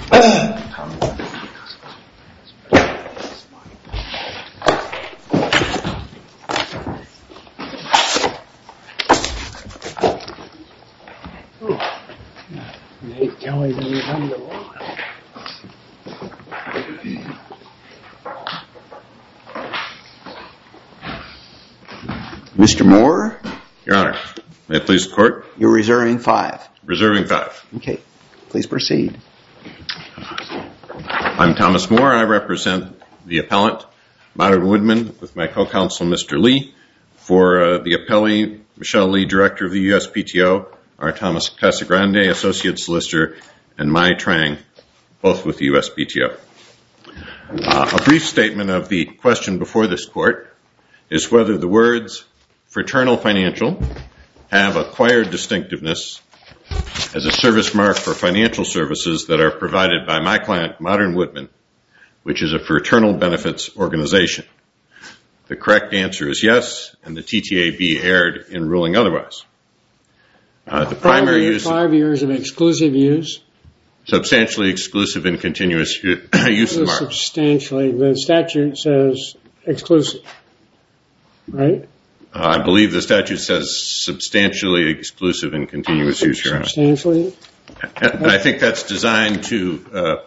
Mr. Moore? Your Honor, may it please the Court? You're reserving 5. Reserving 5. Okay, please proceed. I'm Thomas Moore. I represent the appellant, Modern Woodman, with my co-counsel, Mr. Lee. For the appellee, Michelle Lee, Director of the USPTO, our Thomas Casagrande, Associate Solicitor, and Mai Trang, both with the USPTO. A brief statement of the question before this Court is whether the words fraternal financial have acquired distinctiveness as a service mark for financial services that are provided by my client, Modern Woodman, which is a fraternal benefits organization. The correct answer is yes, and the TTAB erred in ruling otherwise. The primary use... 5 years of exclusive use? Substantially exclusive and continuous use of the mark. Substantially. The statute says exclusive, right? I believe the statute says substantially exclusive and continuous use, Your Honor. Substantially? And I think that's designed to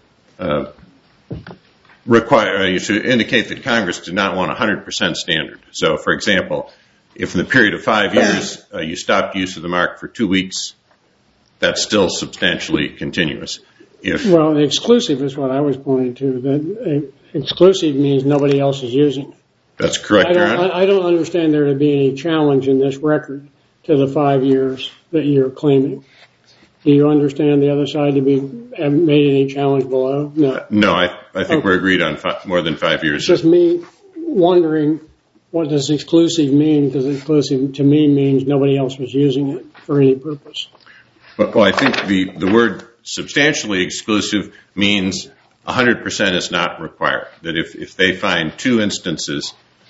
require to indicate that Congress did not want a 100% standard. So, for example, if in the period of 5 years you stopped use of the mark for 2 weeks, that's still substantially continuous. Well, the exclusive is what I was pointing to. That exclusive means nobody else is using it. That's correct, Your Honor. I don't understand there to be any challenge in this record to the 5 years that you're claiming. Do you understand the other side to be made any challenge below? No, I think we're agreed on more than 5 years. It's just me wondering what does exclusive mean, because exclusive to me means nobody else was using it for any purpose. Well, I think the word substantially exclusive means 100% is not required. That if they find 2 instances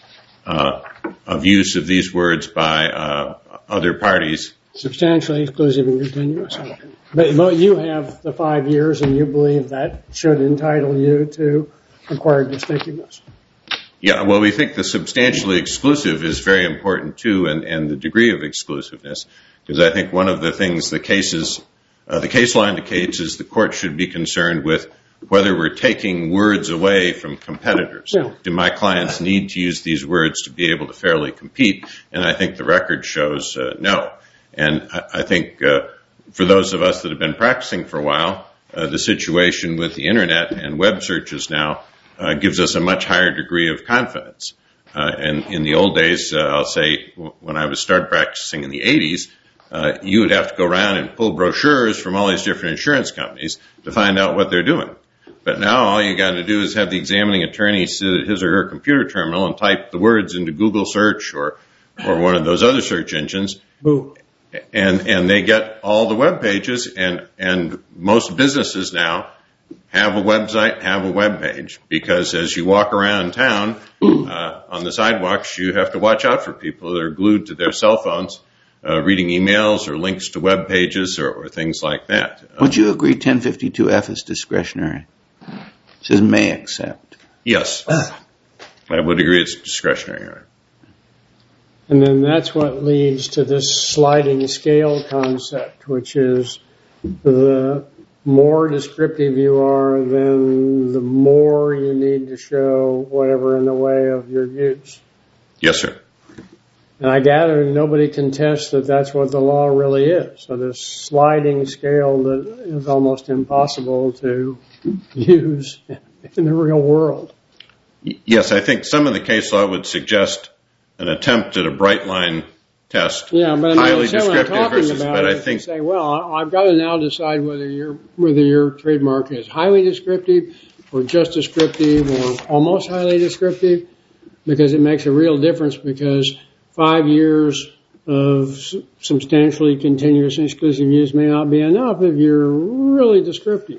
of use of these words by other parties. Substantially exclusive and continuous. But you have the 5 years and you believe that should entitle you to acquired distinctiveness. Yeah, well, we think the substantially exclusive is very important too, and the degree of exclusiveness, because I think one of the things the case law indicates is the court should be concerned with whether we're taking words away from competitors. Yeah. Do my clients need to use these words to be able to fairly compete? And I think the record shows no. And I think for those of us that have been practicing for a while, the situation with the Internet and web searches now gives us a much higher degree of confidence. And in the old days, I'll say when I started practicing in the 80s, you would have to go around and pull brochures from all these different insurance companies to find out what they're doing. But now all you got to do is have the examining attorney sit at his or her computer terminal and type the words into Google search or one of those other search engines. Ooh. And they get all the web pages, and most businesses now have a website, have a web page, because as you walk around town on the sidewalks, you have to watch out for people that are glued to their cell phones, reading emails or links to web pages or things like that. Would you agree 1052F is discretionary? It says may accept. Yes, I would agree it's discretionary. Right? And then that's what leads to this sliding scale concept, which is the more descriptive you are, then the more you need to show whatever in the way of your use. Yes, sir. And I gather nobody contests that that's what the law really is. So this sliding scale that is almost impossible to use in the real world. Yes, I think some of the case law would suggest an attempt at a bright line test. Yeah, but highly descriptive versus, but I think say, well, I've got to now decide whether your trademark is highly descriptive or just descriptive or almost highly descriptive, because it makes a real difference, because 5 years of substantially continuous and exclusive use may not be enough if you're really descriptive.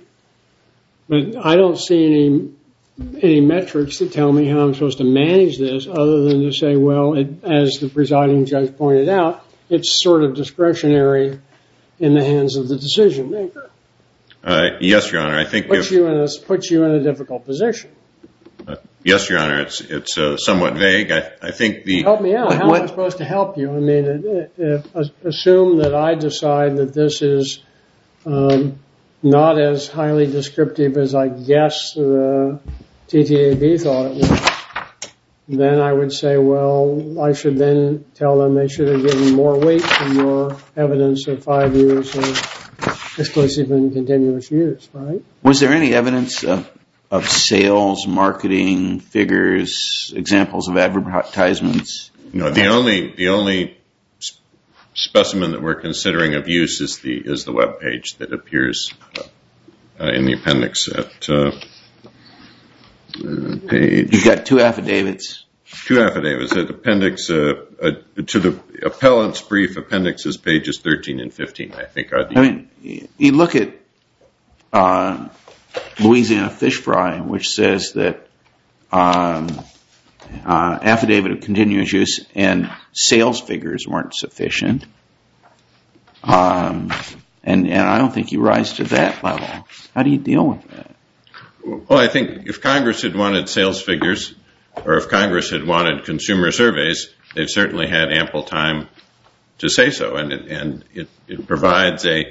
But I don't see any metrics that tell me how I'm supposed to manage this, other than to say, well, as the presiding judge pointed out, it's sort of discretionary in the hands of the decision maker. Yes, Your Honor. I think puts you in a difficult position. Yes, Your Honor. It's somewhat vague. I think the help me out. How am I supposed to help you? I mean, assume that I decide that this is not as highly descriptive as I guess the TTAB thought it was. Then I would say, well, I should then tell them they should have given more weight to your evidence of 5 years of exclusive and continuous use, right? Was there any evidence of sales, marketing, figures, examples of advertisements? No, the only specimen that we're considering of use is the web page that appears in the appendix at page. You've got two affidavits. Two affidavits. At appendix to the appellant's brief, appendixes pages 13 and 15. I think are the. I mean, you look at Louisiana Fish Fry, which says that affidavit of continuous use and sales figures weren't sufficient. And I don't think you rise to that level. How do you deal with that? Well, I think if Congress had wanted sales figures, or if Congress had wanted consumer surveys, they've certainly had ample time to say so. And it provides a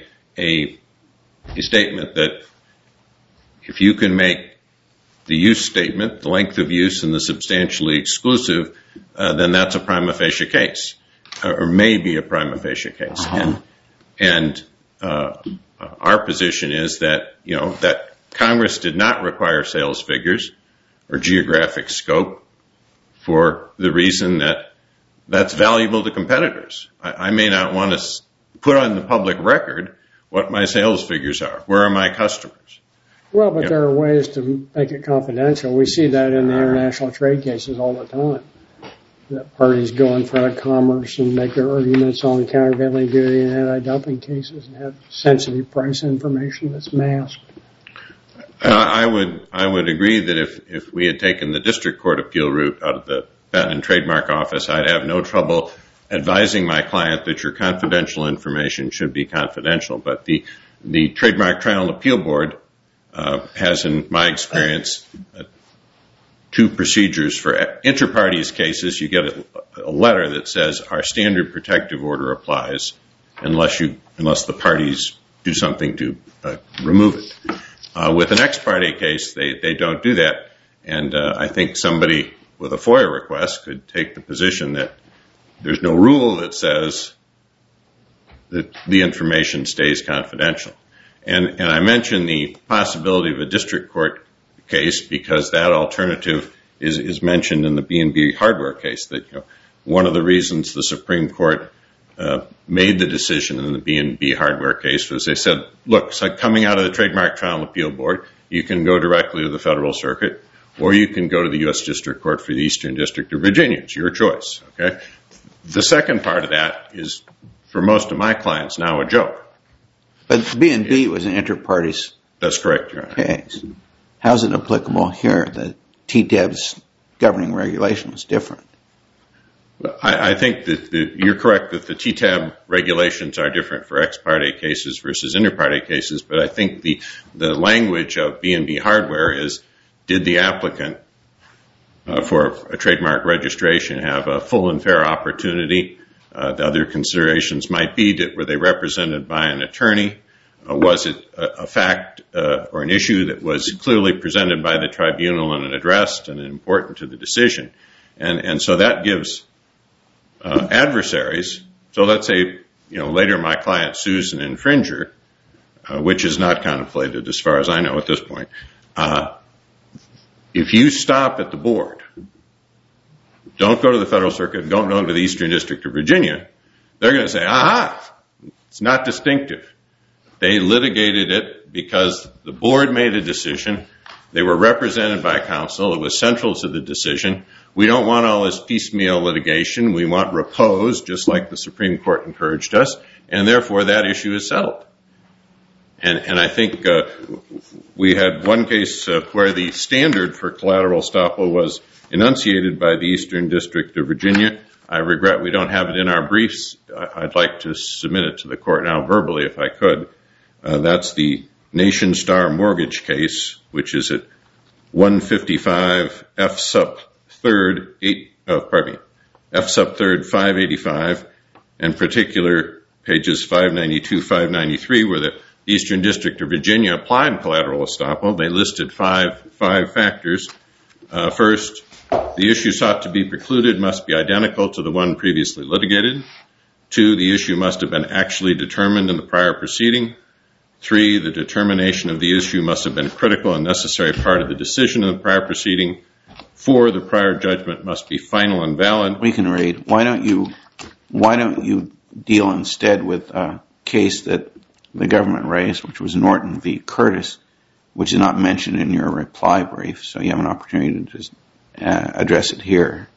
statement that if you can make the use statement, the length of use, and the substantially exclusive, then that's a prima facie case, or may be a prima facie case. Uh-huh. And our position is that, that Congress did not require sales figures or geographic scope for the reason that that's valuable to competitors. I may not want to put on the public record what my sales figures are. Where are my customers? Well, but there are ways to make it confidential. We see that in the international trade cases all the time. That parties go in front of Commerce and make their arguments on countervailing duty and anti-dumping cases and have sensitive price information that's masked. I would agree that if we had taken the district court appeal route out of the Patent and Trademark Office, I'd have no trouble advising my client that your confidential information should be confidential. But the Trademark Trial and Appeal Board has, in my experience, two procedures for inter-parties cases. You get a letter that says our standard protective order applies unless the parties do something to remove it. With an ex parte case, they don't do that. And I think somebody with a FOIA request could take the position that there's no rule that says that the information stays confidential. And I mention the possibility of a district court case because that alternative is mentioned in the B&B hardware case. That one of the reasons the Supreme Court made the decision in the B&B hardware case was they said, look, it's like coming out of the Trademark Trial and Appeal Board, you can go directly to the Federal Circuit, or you can go to the U.S. District Court for the Eastern District of Virginia. It's your choice. Okay. The second part of that is, for most of my clients, now a joke. But B&B was an inter-parties. That's correct, Your Honor. Case. How's it applicable here? The TTAB's governing regulation was different. I think that you're correct that the TTAB regulations are different for ex parte cases versus inter parte cases, but I think the language of B&B hardware is, did the applicant for a trademark registration have a full and fair opportunity? The other considerations might be, were they represented by an attorney? Was it a fact or an issue that was clearly presented by the tribunal and addressed and important to the decision? And so that gives adversaries. So let's say, later my client sues an infringer, which is not contemplated as far as I know at this point. If you stop at the board, don't go to the Federal Circuit, don't go to the Eastern District of Virginia, they're going to say, aha, it's not distinctive. They litigated it because the board made a decision. They were represented by counsel. It was central to the decision. We don't want all this piecemeal litigation. We want repose, just like the Supreme Court encouraged us, and therefore that issue is settled. And I think we had one case where the standard for collateral estoppel was enunciated by the Eastern District of Virginia. I regret we don't have it in our briefs. I'd like to submit it to the court now verbally if I could. That's the Nation Star Mortgage case, which is at 155 F sub 3rd 585, and particular pages 592, 593, where the Eastern District of Virginia applied collateral estoppel. They listed five factors. First, the issue sought to be precluded must be identical to the one previously litigated. 2, the issue must have been actually determined in the prior proceeding. 3, the determination of the issue must have been a critical and necessary part of the decision in the prior proceeding. 4, the prior judgment must be final and valid. We can read. Why don't you deal instead with a case that the government raised, which was Norton v. Curtis, which is not mentioned in your reply brief, so you have an opportunity to just address it here.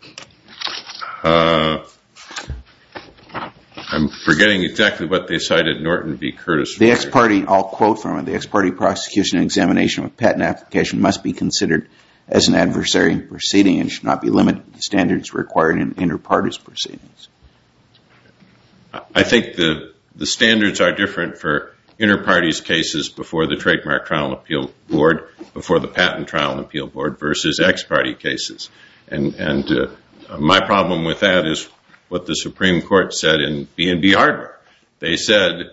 I'm forgetting exactly what they cited Norton v. Curtis for. The ex parte, I'll quote from it, the ex parte prosecution and examination of a patent application must be considered as an adversary proceeding and should not be limited to the standards required in inter partes proceedings. I think the standards are different for inter partes cases before the Trademark Trial and Appeal Board, before the Patent Trial and Appeal Board, versus ex parte cases. And my problem with that is what the Supreme Court said in B&B Hardware. They said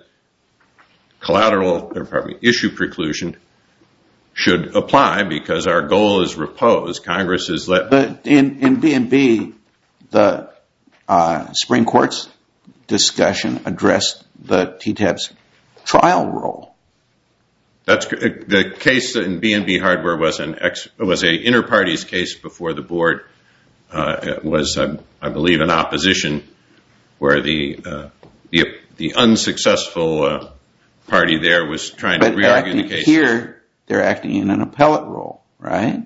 issue preclusion should apply because our goal is repose. Congress has let... But in B&B, the Supreme Court's discussion addressed the TTAB's trial role. The case in B&B Hardware was an inter partes case before the board. It was, I believe, an opposition where the unsuccessful party there was trying to re-argue the case. Here, they're acting in an appellate role, right?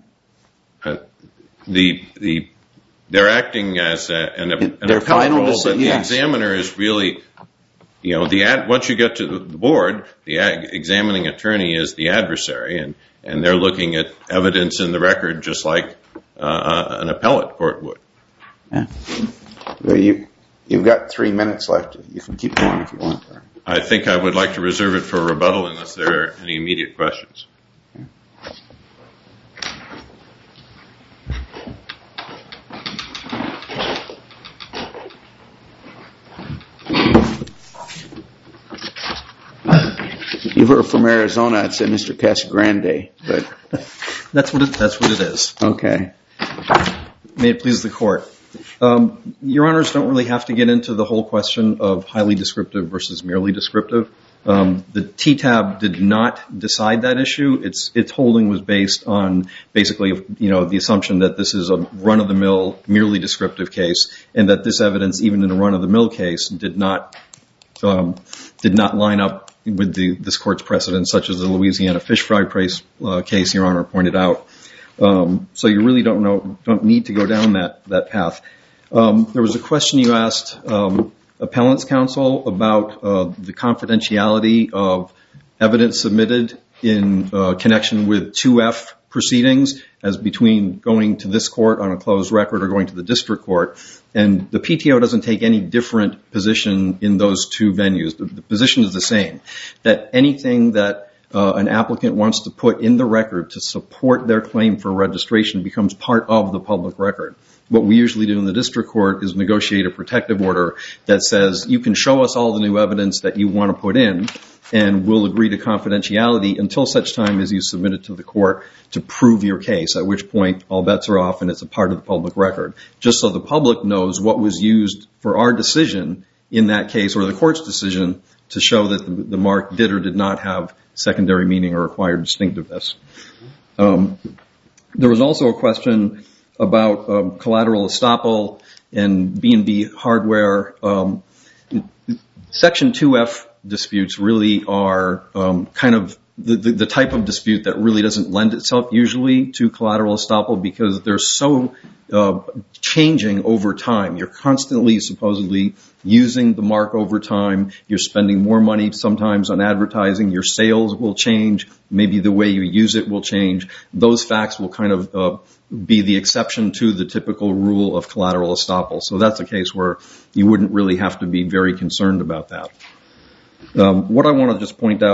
They're acting as an appellate role, but the examiner is really, once you get to the board, the examining attorney is the adversary, and they're looking at evidence in the record just like an appellate court would. Yeah. Well, you've got 3 minutes left. You can keep going if you want. I think I would like to reserve it for rebuttal unless there are any immediate questions. If you were from Arizona, I'd say Mr. Casagrande, but that's what it is. Okay. May it please the court. Your honors don't really have to get into the whole question of highly descriptive versus merely descriptive. The TTAB did not decide that issue. Its holding was based on basically, the assumption that this is a run-of-the-mill, merely descriptive case, and that this evidence, even in a run-of-the-mill case, did not line up with this court's precedent, such as the Louisiana fish fry case Your Honor pointed out. So you really don't need to go down that path. There was a question you asked appellant's counsel about the confidentiality of evidence submitted in connection with 2F proceedings as between going to this court on a closed record or going to the district court. And the PTO doesn't take any different position in those two venues. The position is the same, that anything that an applicant wants to put in the record to support their claim for registration becomes part of the public record. What we usually do in the district court is negotiate a protective order that says you can show us all the new evidence that you want to put in, and we'll agree to confidentiality until such time as you submit it to the court to prove your case, at which point all bets are off and it's a part of the public record. Just so the public knows what was used for our decision in that case, or the court's decision, to show that the mark did or did not have secondary meaning or acquired distinctiveness. There was also a question about collateral estoppel and B&B hardware. Section 2F disputes really are kind of the type of dispute that really doesn't lend itself usually to collateral estoppel because they're so changing over time. You're constantly supposedly using the mark over time. You're spending more money sometimes on advertising. Your sales will change. Maybe the way you use it will change. Those facts will kind of be the exception to the typical rule of collateral estoppel. So that's a case where you wouldn't really have to be very concerned about that. What I want to just point out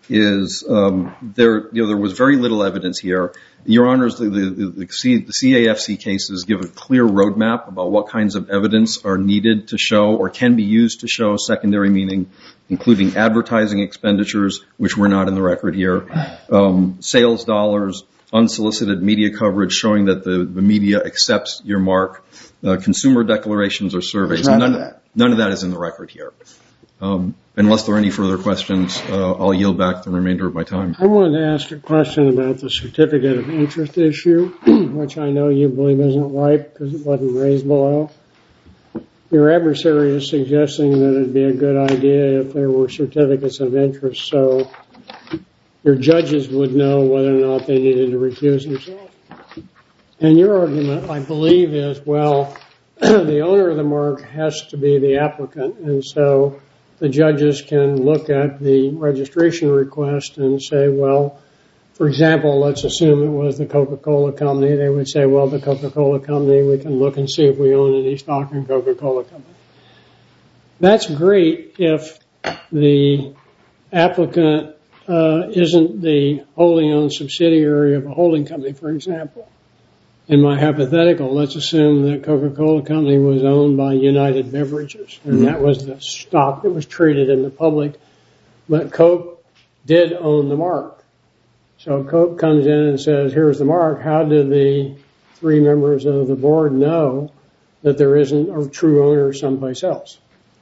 is there was very little evidence here. Your Honors, the CAFC cases give a clear roadmap about what kinds of evidence are needed to show or can be used to show secondary meaning, including advertising expenditures, which were not in the record here, sales dollars, unsolicited media coverage showing that the media accepts your mark, consumer declarations or surveys. None of that is in the record here. Unless there are any further questions, I'll yield back the remainder of my time. I wanted to ask a question about the certificate of interest issue, which I know you believe isn't right because it wasn't raised below. Your adversary is suggesting that it would be a good idea if there were certificates of interest so your judges would know whether or not they needed to recuse themselves. And your argument, I believe, is, well, the owner of the mark has to be the applicant, and so the judges can look at the registration request and say, well, for example, let's assume it was the Coca-Cola Company. They would say, well, the Coca-Cola Company, we can look and see if we own any stock in Coca-Cola Company. That's great if the applicant isn't the wholly owned subsidiary of a holding company, for example. In my hypothetical, let's assume that Coca-Cola Company was owned by United Beverages, and that was the stock that was traded in the public, but Coke did own the mark. So Coke comes in and says, here's the mark. How did the three members of the board know that there isn't a true owner someplace else?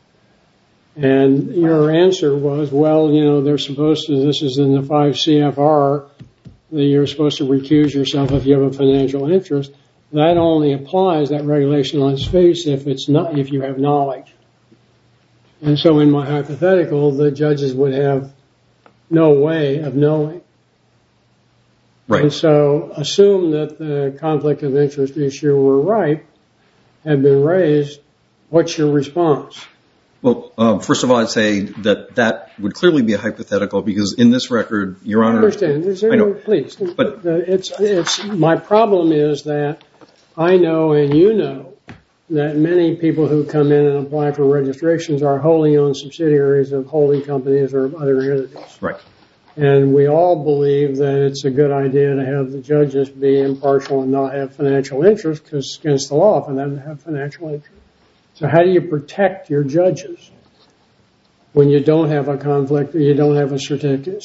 And your answer was, well, you know, they're supposed to, this is in the 5 CFR, that you're supposed to recuse yourself if you have a financial interest. That only applies, that regulation on its face, if you have knowledge. And so in my hypothetical, the judges would have no way of knowing. Right. And so assume that the conflict of interest issue were ripe, had been raised. What's your response? Well, first of all, I'd say that would clearly be a hypothetical because in this record, Your Honor. I understand. I know. Please. But my problem is that I know and you know that many people who come in and apply for registrations are wholly owned subsidiaries of holding companies or other entities. Right. And we all believe that it's a good idea to have the judges be impartial and not have financial interest because it's against the law for them to have financial interest. So how do you protect your judges when you don't have a conflict, or you don't have a certificate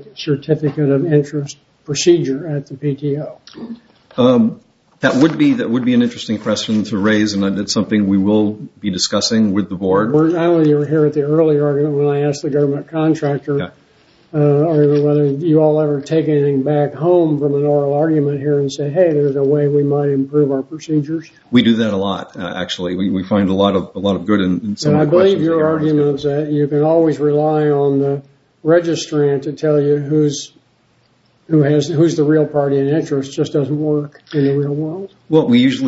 of interest procedure at the PTO? That would be an interesting question to raise, and it's something we will be discussing with the board. I know you were here at the earlier argument when I asked the government contractor whether you all ever take anything back home from an oral argument here and say, hey, there's a way we might improve our procedures. We do that a lot, actually. We find a lot of good in some of the questions. And I believe your argument is that you can always rely on the registrant to tell you who's the real party in interest. Just doesn't work in the real world. Well,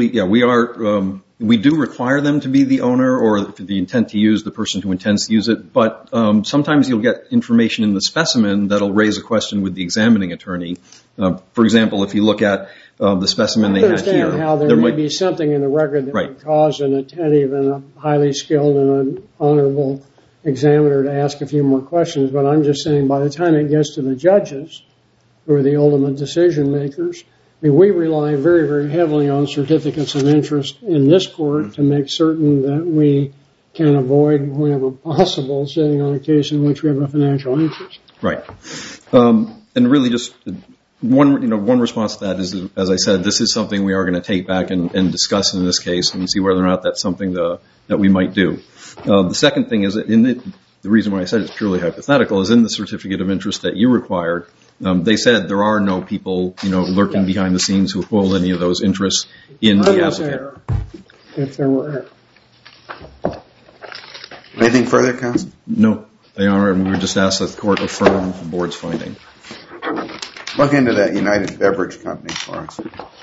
we do require them to be the owner or the intent to use, the person who intends to use it, but sometimes you'll get information in the specimen that'll raise a question with the examining attorney. For example, if you look at the specimen they had here. I understand how there may be something in the record that would cause an attentive and a highly skilled and an honorable examiner to ask a few more questions, but I'm just saying by the time it gets to the judges, who are the ultimate decision makers, I mean, we rely very, very heavily on certificates of interest in this court to make certain that we can avoid, whenever possible, sitting on a case in which we have a financial interest. Right. And really just one response to that is, as I said, this is something we are going to take back and discuss in this case and see whether or not that's something that we might do. The second thing is, the reason why I said it's purely hypothetical is in the certificate of interest that you required, they said there are no people, lurking behind the scenes who hold any of those interests in the applicant. If there were error. Anything further, counsel? No, they are, and we would just ask that the court affirm the board's finding. Look into that United Beverage Company for us.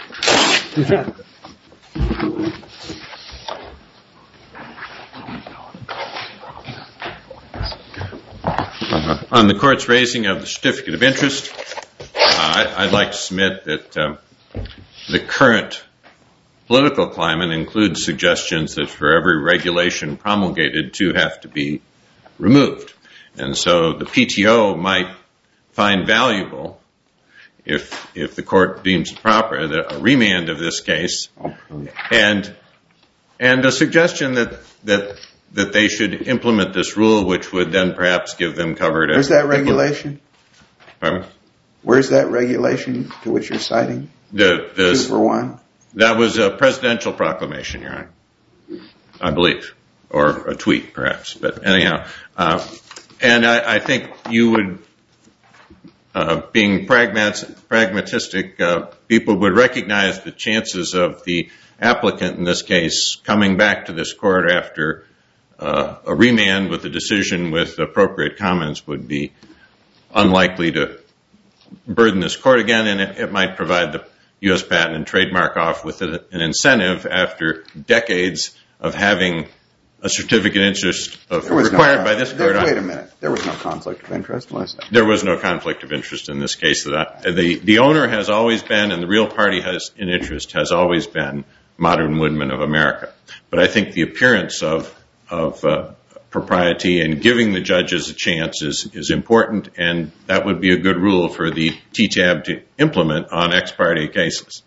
On the court's raising of the certificate of interest, I'd like to submit that the current political climate includes suggestions that for every regulation promulgated, two have to be removed. And so the PTO might find valuable, if the court deems it proper, a remand of this case, and a suggestion that they should implement this rule, which would then perhaps give them cover to... Where's that regulation? Pardon? Where's that regulation to which you're citing? 2-for-1? That was a presidential proclamation, Your Honor, I believe, or a tweet, perhaps. But anyhow, and I think you would, being pragmatistic, people would recognize the chances of the applicant in this case coming back to this court after a remand with a decision with appropriate comments would be unlikely to burden this court again, and it might provide the U.S. Patent and Trademark Office with an incentive after decades of having a certificate of interest required by this court. Wait a minute. There was no conflict of interest, was there? There was no conflict of interest in this case. The owner has always been, and the real party in interest has always been, Modern Woodmen of America. But I think the appearance of propriety and giving the judges a chance is important, and that would be a good rule for the TTAB to implement on ex parte cases.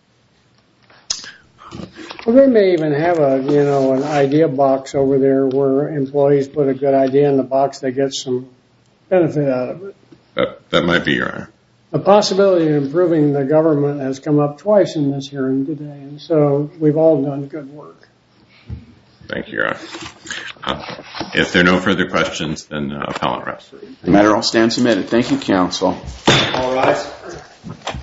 Well, they may even have an idea box over there where employees put a good idea in the box, they get some benefit out of it. That might be, Your Honor. The possibility of improving the government has come up twice in this hearing today, and so we've all done good work. Thank you, Your Honor. If there are no further questions, then appellant rests. The matter will stand submitted. Thank you, counsel. All rise.